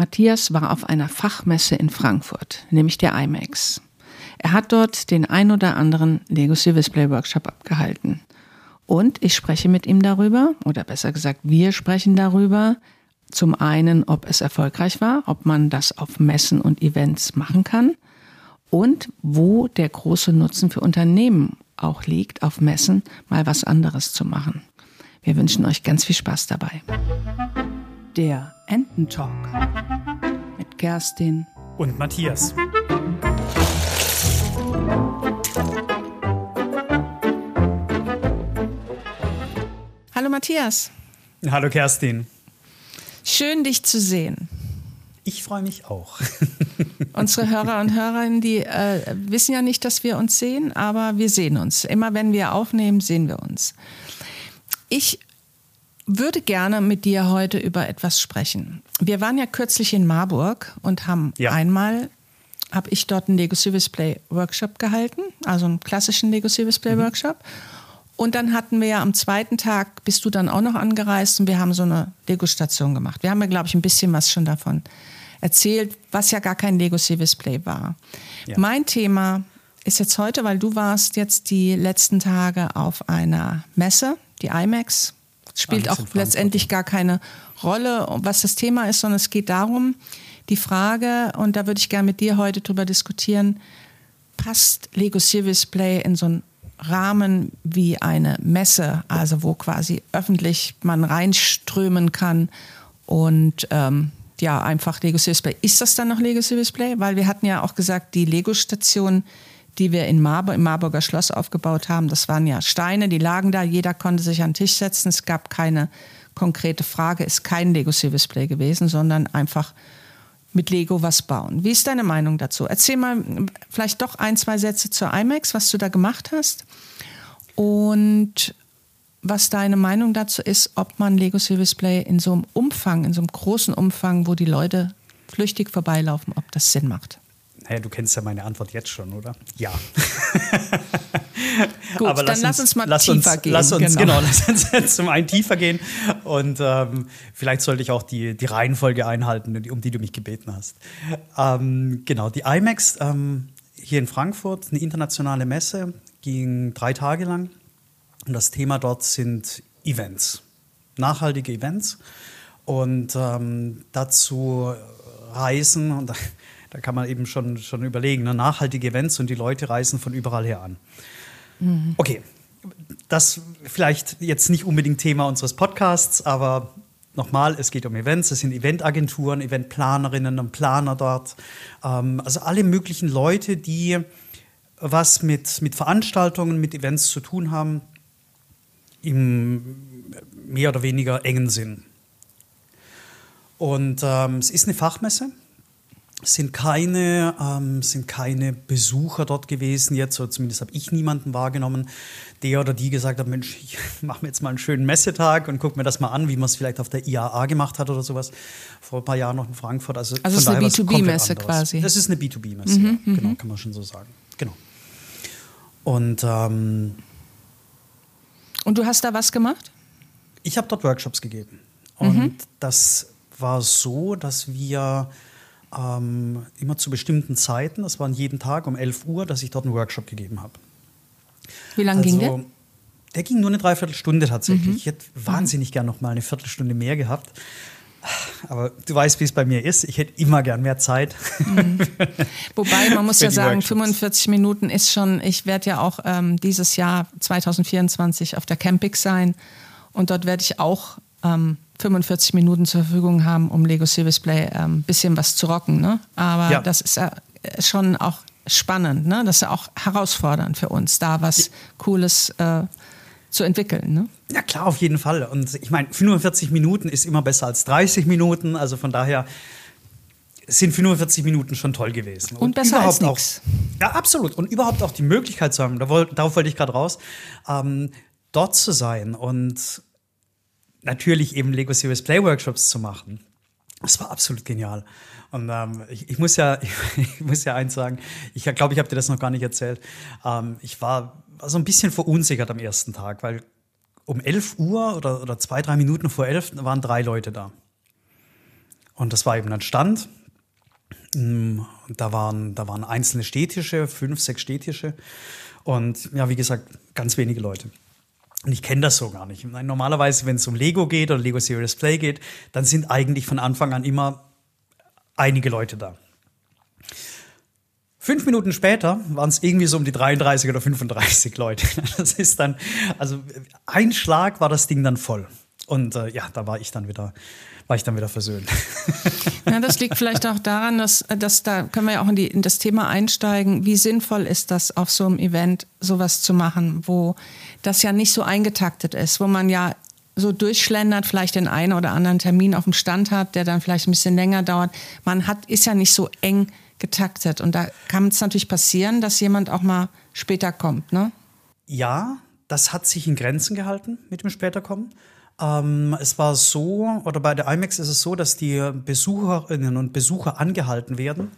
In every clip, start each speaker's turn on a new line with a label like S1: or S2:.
S1: Matthias war auf einer Fachmesse in Frankfurt, nämlich der IMEX. Er hat dort den ein oder anderen Lego Serious Play Workshop abgehalten. Und ich spreche mit ihm darüber, oder besser gesagt, wir sprechen darüber, zum einen, ob es erfolgreich war, ob man das auf Messen und Events machen kann und wo der große Nutzen für Unternehmen auch liegt, auf Messen mal was anderes zu machen. Wir wünschen euch ganz viel Spaß dabei. Der Ententalk mit Kerstin
S2: und Matthias.
S1: Hallo Matthias.
S2: Hallo Kerstin.
S1: Schön, dich zu sehen.
S2: Ich freue mich auch.
S1: Unsere Hörer und Hörerinnen, die wissen ja nicht, dass wir uns sehen, aber wir sehen uns. Immer wenn wir aufnehmen, sehen wir uns. Ich würde gerne mit dir heute über etwas sprechen. Wir waren ja kürzlich in Marburg und haben habe ich dort einen Lego Serious Play Workshop gehalten, also einen klassischen Lego Serious Play Workshop. Und dann hatten wir ja am zweiten Tag, bist du dann auch noch angereist und wir haben so eine Lego-Station gemacht. Wir haben ja, glaube ich, ein bisschen was schon davon erzählt, was ja gar kein Lego Serious Play war. Ja. Mein Thema ist jetzt heute, weil du warst jetzt die letzten Tage auf einer Messe, die IMEX. Spielt auch letztendlich gar keine Rolle, was das Thema ist, sondern es geht darum, die Frage, und da würde ich gerne mit dir heute drüber diskutieren, passt Lego Serious Play in so einen Rahmen wie eine Messe, also wo quasi öffentlich man reinströmen kann und einfach Lego Serious Play. Ist das dann noch Lego Serious Play? Weil wir hatten ja auch gesagt, die Lego-Station, die wir im Marburger Schloss aufgebaut haben, das waren ja Steine, die lagen da, jeder konnte sich an den Tisch setzen, es gab keine konkrete Frage, ist kein Lego Serious Play gewesen, sondern einfach mit Lego was bauen. Wie ist deine Meinung dazu? Erzähl mal vielleicht doch 1, 2 Sätze zur IMEX, was du da gemacht hast und was deine Meinung dazu ist, ob man Lego Serious Play in so einem Umfang, in so einem großen Umfang, wo die Leute flüchtig vorbeilaufen, ob das Sinn macht.
S2: Naja, du kennst ja meine Antwort jetzt schon, oder? Ja.
S1: Gut, aber dann lass uns mal tiefer gehen. Lass uns
S2: jetzt zum einen tiefer gehen. Und vielleicht sollte ich auch die Reihenfolge einhalten, um die du mich gebeten hast. Die IMEX hier in Frankfurt, eine internationale Messe, ging 3 Tage lang. Und das Thema dort sind Events, nachhaltige Events. Und dazu Reisen und da kann man eben schon überlegen, ne? Nachhaltige Events und die Leute reisen von überall her an. Mhm. Okay, das vielleicht jetzt nicht unbedingt Thema unseres Podcasts, aber nochmal, es geht um Events, es sind Eventagenturen, Eventplanerinnen und Planer dort. Also alle möglichen Leute, die was mit Veranstaltungen, mit Events zu tun haben, im mehr oder weniger engen Sinn. Und es ist eine Fachmesse. Es sind keine Besucher dort gewesen jetzt, oder zumindest habe ich niemanden wahrgenommen, der oder die gesagt hat, Mensch, ich mache mir jetzt mal einen schönen Messetag und gucke mir das mal an, wie man es vielleicht auf der IAA gemacht hat oder sowas, vor ein paar Jahren noch in Frankfurt. Also
S1: es ist eine B2B-Messe quasi.
S2: Das ist eine B2B-Messe, ja. Genau, kann man schon so sagen. Genau. Und
S1: du hast da was gemacht?
S2: Ich habe dort Workshops gegeben. Und das war so, dass wir immer zu bestimmten Zeiten, das waren jeden Tag um 11 Uhr, dass ich dort einen Workshop gegeben habe.
S1: Wie lange ging der?
S2: Der ging nur eine Dreiviertelstunde tatsächlich. Ich hätte wahnsinnig gern noch mal eine Viertelstunde mehr gehabt. Aber du weißt, wie es bei mir ist. Ich hätte immer gern mehr Zeit.
S1: Wobei, man muss ja sagen, 45 Minuten ist schon, ich werde ja auch dieses Jahr 2024 auf der Campix sein. Und dort werde ich auch 45 Minuten zur Verfügung haben, um Lego Serious Play ein bisschen was zu rocken. Ne? Aber das ist ja schon auch spannend. Ne? Das ist ja auch herausfordernd für uns, da was Cooles zu entwickeln. Ne?
S2: Ja klar, auf jeden Fall. Und ich meine, 45 Minuten ist immer besser als 30 Minuten. Also von daher sind 45 Minuten schon toll gewesen.
S1: Und besser als nichts.
S2: Ja, absolut. Und überhaupt auch die Möglichkeit zu haben, darauf wollte ich gerade raus, dort zu sein und natürlich eben Lego Serious Play Workshops zu machen. Das war absolut genial. Und ich muss ja eins sagen, ich glaube, ich habe dir das noch gar nicht erzählt. Ich war so ein bisschen verunsichert am ersten Tag, weil um 11 Uhr oder 2, 3 Minuten vor 11 waren 3 Leute da. Und das war eben ein Stand. Da waren einzelne Stehtische, 5, 6 Stehtische. Und ja, wie gesagt, ganz wenige Leute. Und ich kenne das so gar nicht. Normalerweise, wenn es um Lego geht oder Lego Serious Play geht, dann sind eigentlich von Anfang an immer einige Leute da. 5 Minuten später waren es irgendwie so um die 33 oder 35 Leute. Das ist dann, also ein Schlag war das Ding dann voll. Und ja, da war ich dann wieder versöhnt.
S1: Ja, das liegt vielleicht auch daran, dass da können wir ja auch in das Thema einsteigen. Wie sinnvoll ist das, auf so einem Event sowas zu machen, wo das ja nicht so eingetaktet ist, wo man ja so durchschlendert, vielleicht den einen oder anderen Termin auf dem Stand hat, der dann vielleicht ein bisschen länger dauert. Ist ja nicht so eng getaktet. Und da kann es natürlich passieren, dass jemand auch mal später kommt, ne?
S2: Ja, das hat sich in Grenzen gehalten mit dem Späterkommen. Es war so, oder bei der IMAX ist es so, dass die Besucherinnen und Besucher angehalten werden.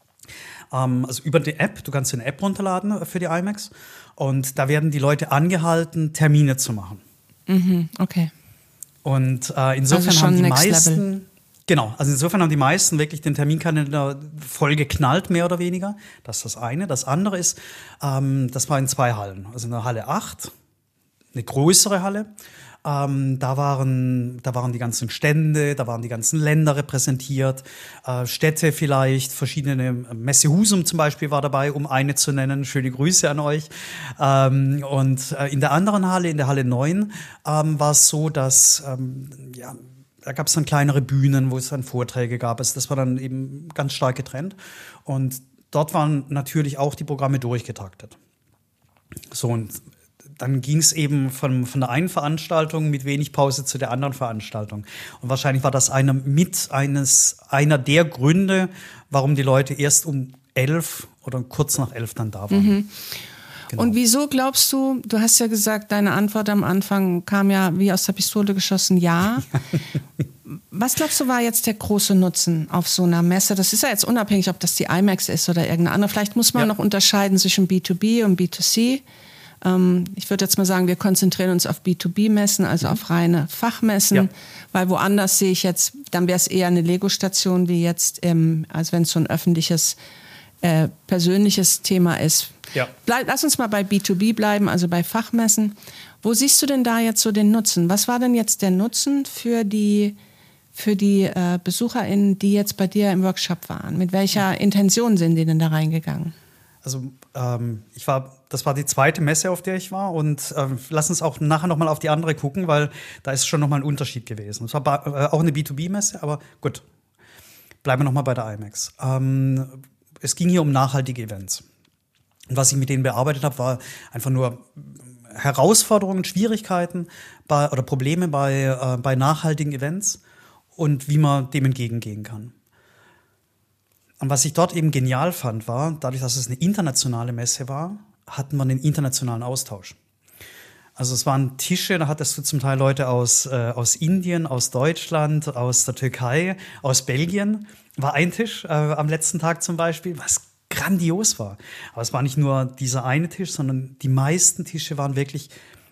S2: Also über die App, du kannst eine App runterladen für die IMAX. Und da werden die Leute angehalten, Termine zu machen.
S1: Mhm, okay.
S2: Und insofern
S1: also
S2: haben die
S1: Next
S2: meisten...
S1: Level.
S2: Genau, also insofern haben die meisten wirklich den Terminkalender voll geknallt, mehr oder weniger. Das ist das eine. Das andere ist, das war in 2 Hallen. Also in der Halle 8, eine größere Halle. Da waren die ganzen Stände, da waren die ganzen Länder repräsentiert, Städte vielleicht, verschiedene, Messe Husum zum Beispiel war dabei, um eine zu nennen. Schöne Grüße an euch. Und in der anderen Halle, in der Halle 9, war es so, dass da gab es dann kleinere Bühnen, wo es dann Vorträge gab. Also das war dann eben ganz stark getrennt. Und dort waren natürlich auch die Programme durchgetaktet. So, und dann ging es eben von der einen Veranstaltung mit wenig Pause zu der anderen Veranstaltung. Und wahrscheinlich war das einer der Gründe, warum die Leute erst um 11 oder kurz nach 11 dann da waren.
S1: Mhm. Genau. Und wieso glaubst du hast ja gesagt, deine Antwort am Anfang kam ja wie aus der Pistole geschossen, ja. Was glaubst du, war jetzt der große Nutzen auf so einer Messe? Das ist ja jetzt unabhängig, ob das die IMAX ist oder irgendeine andere. Vielleicht muss man noch unterscheiden zwischen B2B und B2C. Ich würde jetzt mal sagen, wir konzentrieren uns auf B2B-Messen, also auf reine Fachmessen, weil woanders sehe ich jetzt, dann wäre es eher eine Lego-Station wie jetzt, als wenn es so ein öffentliches, persönliches Thema ist.
S2: Ja.
S1: Lass uns mal bei B2B bleiben, also bei Fachmessen. Wo siehst du denn da jetzt so den Nutzen? Was war denn jetzt der Nutzen für die BesucherInnen, die jetzt bei dir im Workshop waren? Mit welcher Intention sind die denn da reingegangen?
S2: Also das war die zweite Messe, auf der ich war, und lass uns auch nachher nochmal auf die andere gucken, weil da ist schon nochmal ein Unterschied gewesen. Es war auch eine B2B-Messe, aber gut, bleiben wir nochmal bei der IMAX. Es ging hier um nachhaltige Events. Und was ich mit denen bearbeitet habe, war einfach nur Herausforderungen, Schwierigkeiten oder Probleme bei nachhaltigen Events und wie man dem entgegengehen kann. Und was ich dort eben genial fand, war, dadurch, dass es eine internationale Messe war, hatten wir einen internationalen Austausch. Also es waren Tische, da hattest du zum Teil Leute aus Indien, aus Deutschland, aus der Türkei, aus Belgien. War ein Tisch am letzten Tag zum Beispiel, was grandios war. Aber es war nicht nur dieser eine Tisch, sondern die meisten Tische waren wirklich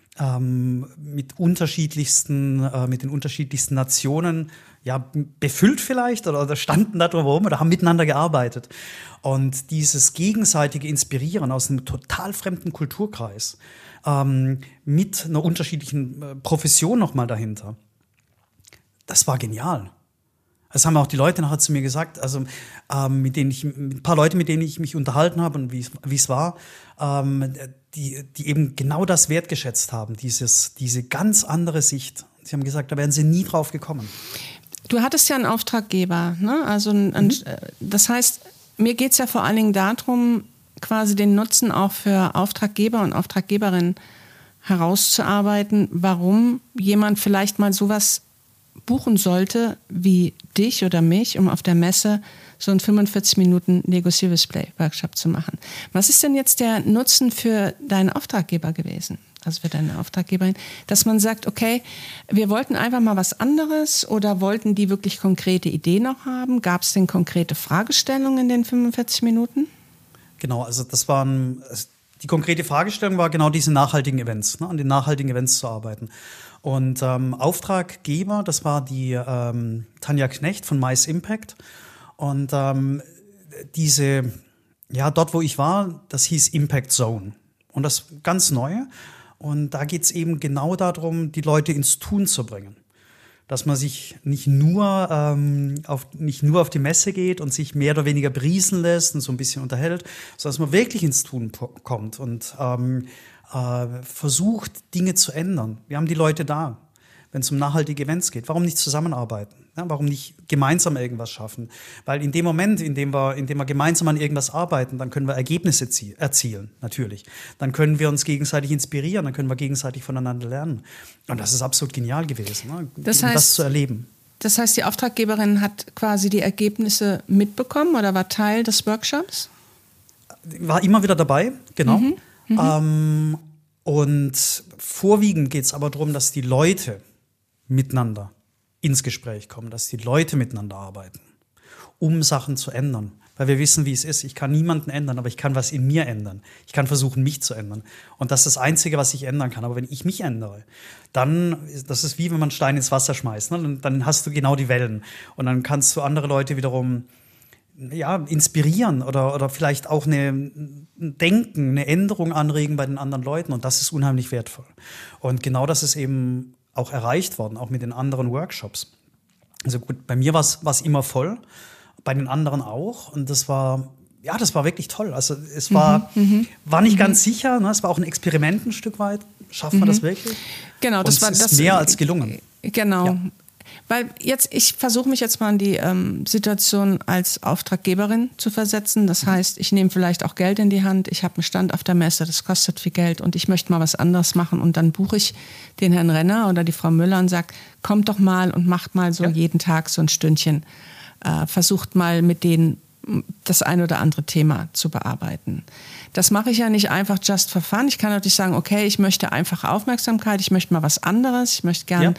S2: mit den unterschiedlichsten Nationen befüllt vielleicht oder standen da drum herum oder haben miteinander gearbeitet. Und dieses gegenseitige Inspirieren aus einem total fremden Kulturkreis mit einer unterschiedlichen Profession nochmal dahinter, das war genial. Das haben auch die Leute nachher zu mir gesagt, also ein paar Leute, mit denen ich mich unterhalten habe und wie es war, die eben genau das wertgeschätzt haben, diese ganz andere Sicht. Sie haben gesagt, da wären sie nie drauf gekommen.
S1: Du hattest ja einen Auftraggeber, ne? Also das heißt, mir geht es ja vor allen Dingen darum, quasi den Nutzen auch für Auftraggeber und Auftraggeberinnen herauszuarbeiten, warum jemand vielleicht mal sowas buchen sollte wie dich oder mich, um auf der Messe so einen 45 Minuten Lego Serious Play Workshop zu machen. Was ist denn jetzt der Nutzen für deinen Auftraggeber gewesen? Also für deine Auftraggeberin, dass man sagt, okay, wir wollten einfach mal was anderes, oder wollten die wirklich konkrete Ideen noch haben? Gab es denn konkrete Fragestellungen in den 45 Minuten?
S2: Genau, also das waren die konkrete Fragestellung war genau diese nachhaltigen Events, ne, an den nachhaltigen Events zu arbeiten. Und Auftraggeber, das war die Tanja Knecht von Mice Impact. Und dort, wo ich war, das hieß Impact Zone. Und das ganz Neue. Und da geht es eben genau darum, die Leute ins Tun zu bringen. Dass man sich nicht nur auf die Messe geht und sich mehr oder weniger berieseln lässt und so ein bisschen unterhält, sondern dass man wirklich ins Tun kommt und versucht, Dinge zu ändern. Wir haben die Leute da, wenn es um nachhaltige Events geht. Warum nicht zusammenarbeiten? Ja, warum nicht gemeinsam irgendwas schaffen? Weil in dem Moment, in dem wir gemeinsam an irgendwas arbeiten, dann können wir Ergebnisse erzielen, natürlich. Dann können wir uns gegenseitig inspirieren, dann können wir gegenseitig voneinander lernen. Und das ist absolut genial gewesen, ne? Das zu erleben.
S1: Das heißt, die Auftraggeberin hat quasi die Ergebnisse mitbekommen oder war Teil des Workshops?
S2: War immer wieder dabei, genau. Und vorwiegend geht es aber darum, dass die Leute miteinander ins Gespräch kommen, dass die Leute miteinander arbeiten, um Sachen zu ändern. Weil wir wissen, wie es ist. Ich kann niemanden ändern, aber ich kann was in mir ändern. Ich kann versuchen, mich zu ändern. Und das ist das Einzige, was ich ändern kann. Aber wenn ich mich ändere, dann, das ist wie wenn man einen Stein ins Wasser schmeißt, ne? Dann hast du genau die Wellen. Und dann kannst du andere Leute wiederum inspirieren oder vielleicht auch eine Änderung anregen bei den anderen Leuten. Und das ist unheimlich wertvoll. Und genau das ist eben auch erreicht worden, auch mit den anderen Workshops. Also gut, bei mir war es immer voll, bei den anderen auch. Und das war wirklich toll. Also es war nicht ganz sicher, ne? Es war auch ein Experiment ein Stück weit. Schafft man das wirklich?
S1: Genau,
S2: das ist mehr als gelungen.
S1: Genau. Ja. Weil ich versuche mich jetzt mal in die Situation als Auftraggeberin zu versetzen. Das heißt, ich nehme vielleicht auch Geld in die Hand. Ich habe einen Stand auf der Messe, das kostet viel Geld und ich möchte mal was anderes machen. Und dann buche ich den Herrn Renner oder die Frau Müller und sage, kommt doch mal und macht mal so jeden Tag so ein Stündchen. Versucht mal mit denen das ein oder andere Thema zu bearbeiten. Das mache ich ja nicht einfach just for fun. Ich kann natürlich sagen, okay, ich möchte einfach Aufmerksamkeit, ich möchte mal was anderes, ich möchte gern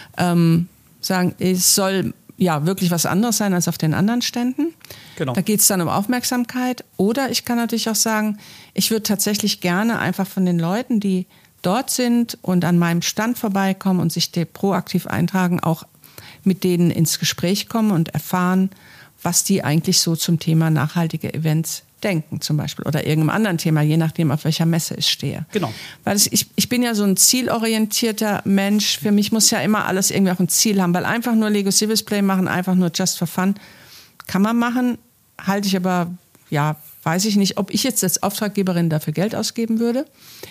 S1: sagen, es soll ja wirklich was anderes sein als auf den anderen Ständen. Genau. Da geht es dann um Aufmerksamkeit. Oder ich kann natürlich auch sagen, ich würde tatsächlich gerne einfach von den Leuten, die dort sind und an meinem Stand vorbeikommen und sich proaktiv eintragen, auch mit denen ins Gespräch kommen und erfahren, was die eigentlich so zum Thema nachhaltige Events denken zum Beispiel oder irgendeinem anderen Thema, je nachdem, auf welcher Messe ich stehe.
S2: Genau.
S1: Weil ich bin ja so ein zielorientierter Mensch. Für mich muss ja immer alles irgendwie auch ein Ziel haben, weil einfach nur Lego Serious Play machen, einfach nur just for fun, kann man machen, halte ich aber, weiß ich nicht, ob ich jetzt als Auftraggeberin dafür Geld ausgeben würde.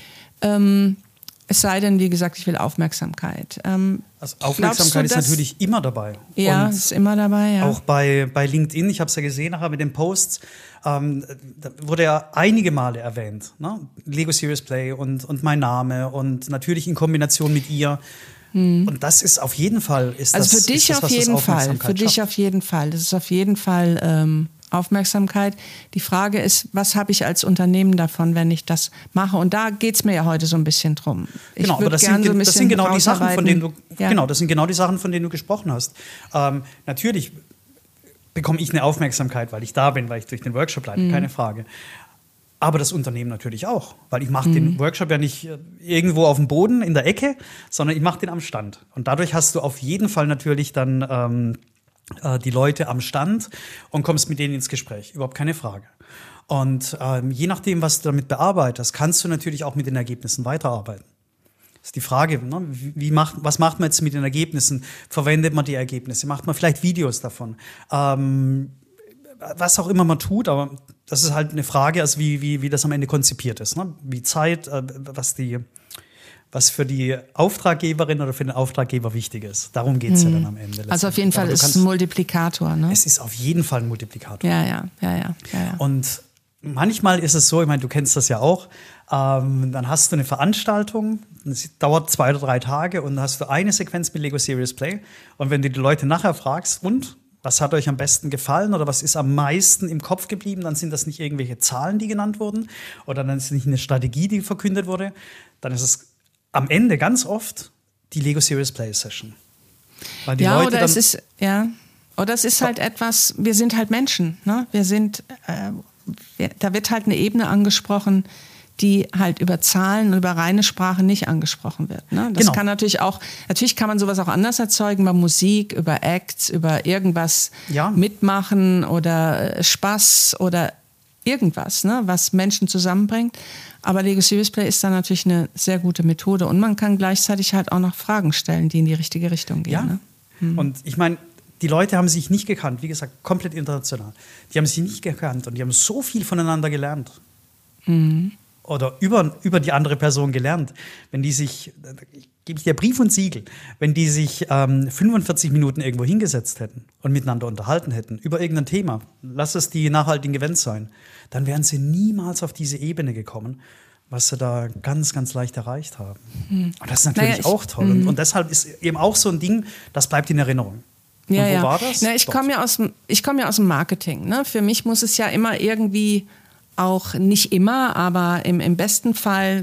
S1: Es sei denn, wie gesagt, ich will Aufmerksamkeit.
S2: Also Aufmerksamkeit ist natürlich immer dabei.
S1: Ja, ist immer dabei, ja.
S2: Auch bei LinkedIn, ich habe es ja gesehen nachher mit den Posts, da wurde ja einige Male erwähnt, ne? Lego Serious Play und mein Name und natürlich in Kombination mit ihr. Und das ist auf jeden Fall,
S1: für dich auf jeden Fall. Für dich auf jeden Fall. Das ist auf jeden Fall Aufmerksamkeit. Die Frage ist, was habe ich als Unternehmen davon, wenn ich das mache? Und da geht es mir ja heute so ein bisschen drum.
S2: Genau, aber das sind genau die Sachen, von denen du gesprochen hast. Natürlich bekomme ich eine Aufmerksamkeit, weil ich da bin, weil ich durch den Workshop leite, keine Frage. Aber das Unternehmen natürlich auch, weil ich mache den Workshop ja nicht irgendwo auf dem Boden in der Ecke, sondern ich mache den am Stand. Und dadurch hast du auf jeden Fall natürlich dann die Leute am Stand und kommst mit denen ins Gespräch, überhaupt keine Frage. Und je nachdem, was du damit bearbeitest, kannst du natürlich auch mit den Ergebnissen weiterarbeiten. Das ist die Frage, ne? Was macht man jetzt mit den Ergebnissen? Verwendet man die Ergebnisse? Macht man vielleicht Videos davon? Was auch immer man tut, aber das ist halt eine Frage, also wie das am Ende konzipiert ist. Ne? Wie Zeit, was für die Auftraggeberin oder für den Auftraggeber wichtig ist. Darum geht es ja dann am Ende.
S1: Also auf jeden Fall ist es ein Multiplikator, ne?
S2: Es ist auf jeden Fall ein Multiplikator.
S1: Ja.
S2: Und manchmal ist es so, ich meine, du kennst das ja auch, dann hast du eine Veranstaltung, das dauert 2 oder 3 Tage und dann hast du eine Sequenz mit Lego Serious Play und wenn du die Leute nachher fragst, und was hat euch am besten gefallen oder was ist am meisten im Kopf geblieben, dann sind das nicht irgendwelche Zahlen, die genannt wurden oder dann ist es nicht eine Strategie, die verkündet wurde, dann ist es am Ende ganz oft die Lego Serious Play Session. Weil die Leute
S1: oder es ist halt etwas, wir sind halt Menschen, ne? Da wird halt eine Ebene angesprochen, die halt über Zahlen und über reine Sprache nicht angesprochen wird. Ne? Das kann natürlich kann man sowas auch anders erzeugen, bei Musik, über Acts, über irgendwas mitmachen oder Spaß oder irgendwas, ne, was Menschen zusammenbringt. Aber Lego Serious Play ist dann natürlich eine sehr gute Methode und man kann gleichzeitig halt auch noch Fragen stellen, die in die richtige Richtung gehen.
S2: Ja.
S1: Ne?
S2: Und ich meine, die Leute haben sich nicht gekannt, wie gesagt, komplett international. Die haben sich nicht gekannt und die haben so viel voneinander gelernt. Oder über die andere Person gelernt. Wenn die sich, gebe ich dir Brief und Siegel, wenn die sich 45 Minuten irgendwo hingesetzt hätten und miteinander unterhalten hätten, über irgendein Thema, lass es die nachhaltigen Events sein, dann wären sie niemals auf diese Ebene gekommen, was sie da ganz, ganz leicht erreicht haben. Und das ist natürlich auch toll. Und deshalb ist eben auch so ein Ding, das bleibt in Erinnerung. Und wo war das?
S1: Ich komme ja aus dem Marketing. Ne? Für mich muss es ja immer irgendwie auch, nicht immer, aber im besten Fall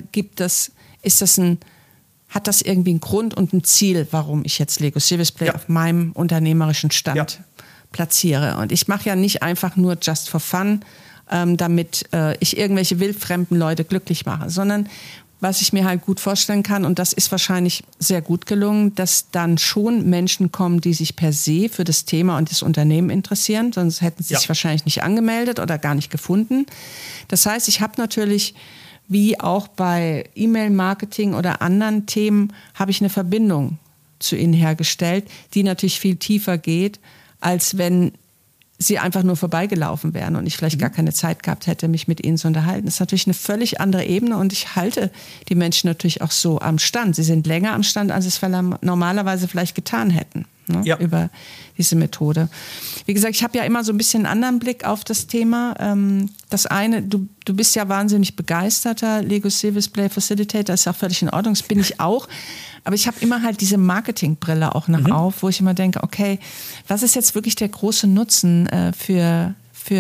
S1: hat das irgendwie einen Grund und ein Ziel, warum ich jetzt Lego Serious Play auf meinem unternehmerischen Stand platziere. Und ich mache ja nicht einfach nur just for fun, damit ich irgendwelche wildfremden Leute glücklich mache, sondern was ich mir halt gut vorstellen kann, und das ist wahrscheinlich sehr gut gelungen, dass dann schon Menschen kommen, die sich per se für das Thema und das Unternehmen interessieren, sonst hätten sie sich wahrscheinlich nicht angemeldet oder gar nicht gefunden. Das heißt, ich habe natürlich, wie auch bei E-Mail-Marketing oder anderen Themen, habe ich eine Verbindung zu ihnen hergestellt, die natürlich viel tiefer geht, als wenn sie einfach nur vorbeigelaufen wären und ich vielleicht gar keine Zeit gehabt hätte, mich mit ihnen zu unterhalten. Das ist natürlich eine völlig andere Ebene und ich halte die Menschen natürlich auch so am Stand. Sie sind länger am Stand, als sie es normalerweise vielleicht getan hätten, ne? Über diese Methode. Wie gesagt, ich habe ja immer so ein bisschen einen anderen Blick auf das Thema. Das eine, du bist ja wahnsinnig begeisterter Lego Serious Play Facilitator, das ist ja auch völlig in Ordnung, das bin ich auch. Aber ich habe immer halt diese Marketingbrille auch noch auf, wo ich immer denke, okay, was ist jetzt wirklich der große Nutzen für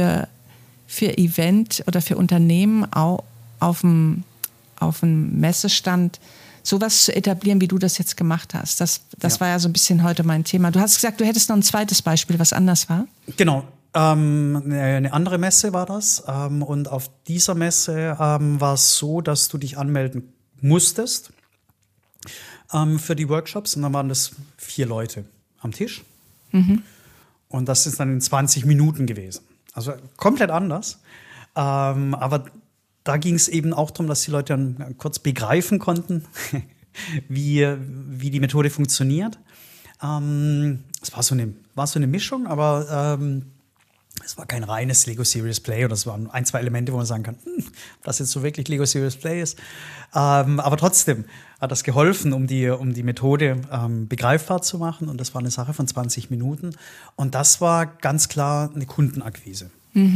S1: Event oder für Unternehmen auf dem Messestand, sowas zu etablieren, wie du das jetzt gemacht hast. Das war ja so ein bisschen heute mein Thema. Du hast gesagt, du hättest noch ein zweites Beispiel, was anders war.
S2: Genau. Eine andere Messe war das. Und auf dieser Messe war es so, dass du dich anmelden musstest für die Workshops. Und dann waren das 4 Leute am Tisch. Und das ist dann in 20 Minuten gewesen. Also komplett anders. Aber da ging es eben auch darum, dass die Leute dann kurz begreifen konnten, wie die Methode funktioniert. Es war so eine Mischung, aber es war kein reines Lego Serious Play oder es waren 1, 2 Elemente, wo man sagen kann, ob das jetzt so wirklich Lego Serious Play ist. Aber trotzdem hat das geholfen, um die Methode begreifbar zu machen. Und das war eine Sache von 20 Minuten. Und das war ganz klar eine Kundenakquise.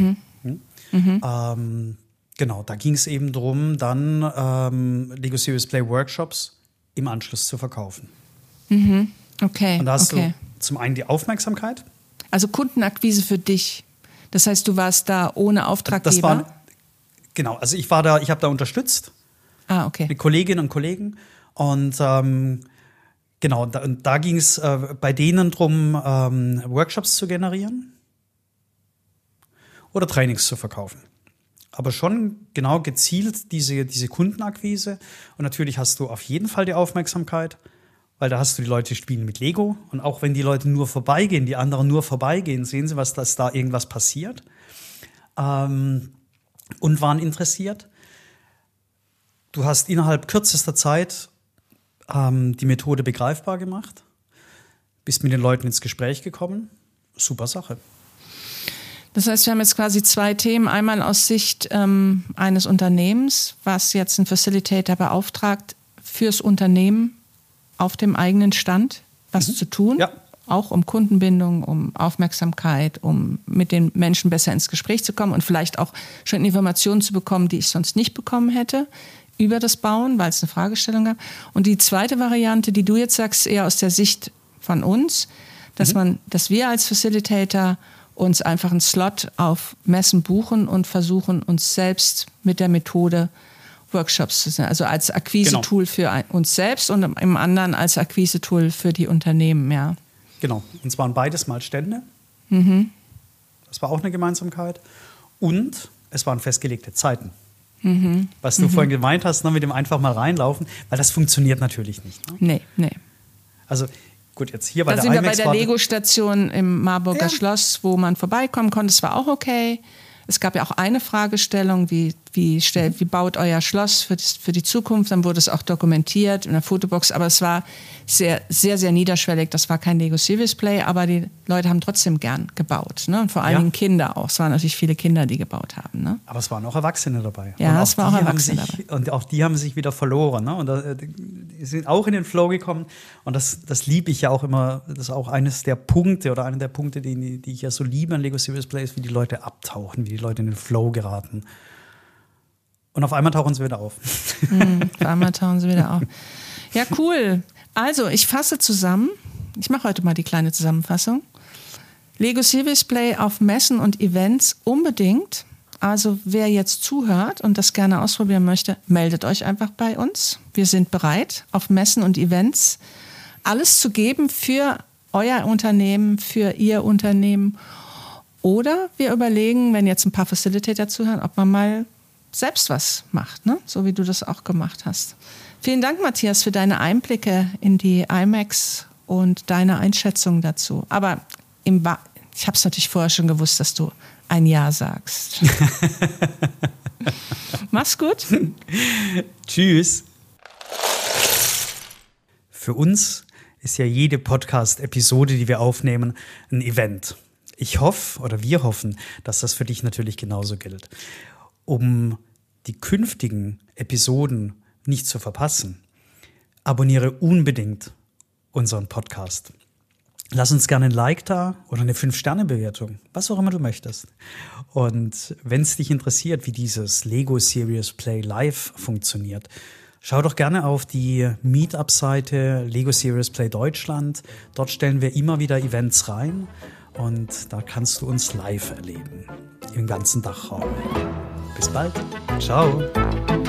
S2: Genau, da ging es eben darum, dann Lego Serious Play Workshops im Anschluss zu verkaufen.
S1: Okay.
S2: Und da hast du zum einen die Aufmerksamkeit.
S1: Also Kundenakquise für dich. Das heißt, du warst da ohne Auftraggeber?
S2: Genau, also ich habe da unterstützt.
S1: Okay.
S2: Mit Kolleginnen und Kollegen. Und genau, da ging es bei denen darum, Workshops zu generieren oder Trainings zu verkaufen. Aber schon genau gezielt diese Kundenakquise. Und natürlich hast du auf jeden Fall die Aufmerksamkeit, weil da hast du die Leute spielen mit Lego. Und auch wenn die Leute nur vorbeigehen, die anderen nur vorbeigehen, sehen sie, dass da irgendwas passiert. Und waren interessiert. Du hast innerhalb kürzester Zeit die Methode begreifbar gemacht, bist mit den Leuten ins Gespräch gekommen. Super Sache.
S1: Das heißt, wir haben jetzt quasi 2 Themen. Einmal aus Sicht eines Unternehmens, was jetzt einen Facilitator beauftragt, fürs Unternehmen auf dem eigenen Stand was zu tun. Ja. Auch um Kundenbindung, um Aufmerksamkeit, um mit den Menschen besser ins Gespräch zu kommen und vielleicht auch schon Informationen zu bekommen, die ich sonst nicht bekommen hätte über das Bauen, weil es eine Fragestellung gab. Und die zweite Variante, die du jetzt sagst, eher aus der Sicht von uns, dass wir als Facilitator uns einfach einen Slot auf Messen buchen und versuchen, uns selbst mit der Methode Workshops zu sein. Also als Akquise-Tool für uns selbst und im anderen als Akquise-Tool für die Unternehmen, ja.
S2: Genau. Und zwar beides mal Stände. Das war auch eine Gemeinsamkeit. Und es waren festgelegte Zeiten. Was du vorhin gemeint hast, mit dem einfach mal reinlaufen, weil das funktioniert natürlich nicht. Ne?
S1: Nee.
S2: Also gut, jetzt hier bei
S1: da
S2: der
S1: sind wir
S2: IMAX
S1: bei der Lego-Station im Marburger Schloss, wo man vorbeikommen konnte. Das war auch okay. Es gab ja auch eine Fragestellung, wie baut euer Schloss für die Zukunft? Dann wurde es auch dokumentiert in der Fotobox, aber es war sehr, sehr, sehr niederschwellig. Das war kein Lego Serious Play, aber die Leute haben trotzdem gern gebaut. Ne? Und vor allen Dingen Kinder auch. Es waren natürlich viele Kinder, die gebaut haben. Ne?
S2: Aber es waren auch Erwachsene dabei.
S1: Ja, es waren auch Erwachsene dabei.
S2: Und auch die haben sich wieder verloren. Ne? Und die sind auch in den Flow gekommen. Und das liebe ich ja auch immer. Das ist auch eines der Punkte oder einer der Punkte, die ich ja so liebe an Lego Serious Play, ist, wie die Leute abtauchen, wie die Leute in den Flow geraten. Und auf einmal tauchen sie wieder auf.
S1: Auf einmal tauchen sie wieder auf. Ja, cool. Also, ich fasse zusammen. Ich mache heute mal die kleine Zusammenfassung. Lego Serious Play auf Messen und Events unbedingt. Also, wer jetzt zuhört und das gerne ausprobieren möchte, meldet euch einfach bei uns. Wir sind bereit, auf Messen und Events alles zu geben für euer Unternehmen, für Ihr Unternehmen. Oder wir überlegen, wenn jetzt ein paar Facilitator zuhören, ob man mal selbst was macht, ne? So wie du das auch gemacht hast. Vielen Dank, Matthias, für deine Einblicke in die IMAX und deine Einschätzung dazu. Aber ich habe es natürlich vorher schon gewusst, dass du ein Ja sagst. Mach's gut.
S2: Tschüss. Für uns ist ja jede Podcast-Episode, die wir aufnehmen, ein Event. Ich hoffe, oder wir hoffen, dass das für dich natürlich genauso gilt. Um die künftigen Episoden nicht zu verpassen, abonniere unbedingt unseren Podcast. Lass uns gerne ein Like da oder eine 5-Sterne-Bewertung, was auch immer du möchtest. Und wenn es dich interessiert, wie dieses Lego Serious Play Live funktioniert, schau doch gerne auf die Meetup-Seite Lego Serious Play Deutschland. Dort stellen wir immer wieder Events rein und da kannst du uns live erleben, im ganzen Dachraum. Bis bald. Ciao.